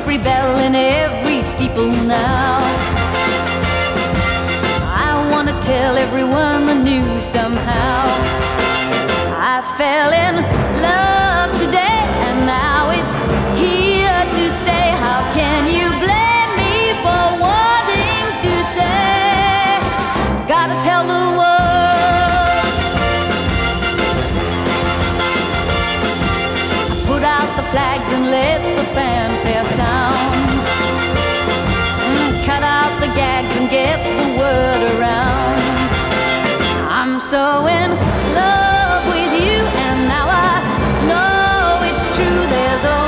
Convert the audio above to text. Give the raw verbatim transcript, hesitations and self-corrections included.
every bell in every steeple now. I wanna tell everyone the news somehow. I fell in love today, and now it's here to stay. How can you blame me for wanting to say, gotta tell the world? I put out the flags and let the fanfare sound. Mm, cut out the gags and get the word around. I'm so in love with you, and now I know it's true. There's